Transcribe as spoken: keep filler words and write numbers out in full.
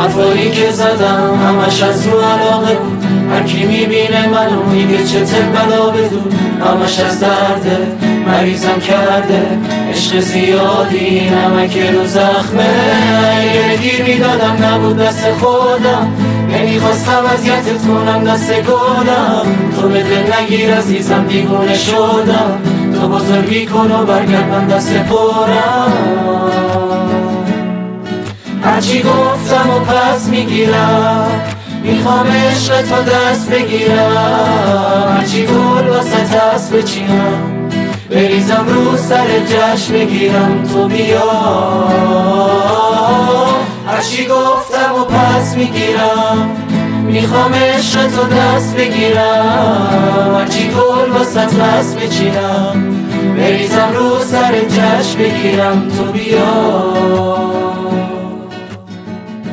حرفایی که زدم همش از رو علاقه بود. هر کی میبینه منو میگه چته بلا بدون، همش از درده مریضم کرده عشق زیادی نمک رو زخمه. اگه گیر میدادم نبود دست خودم، نمیخواستم اذیتت کنم دست گلم. تو به دل نگیر عزیزم دیوونه شدم، تو بزرگی کن و برگرد من دست پرم. هرچی گفتم و پس میگیرم، میخوام عشق تو دست بگیرم. هرچی گل واسه هست بچینم، بریزم رو سر جشن بگیرم تو بیا. هرچی گفتم و پس میگیرم، میخوام عشق تو دست بگیرم. هرچی گل واسه هست بچینم، بریزم رو سر جشن بگیرم تو بیا.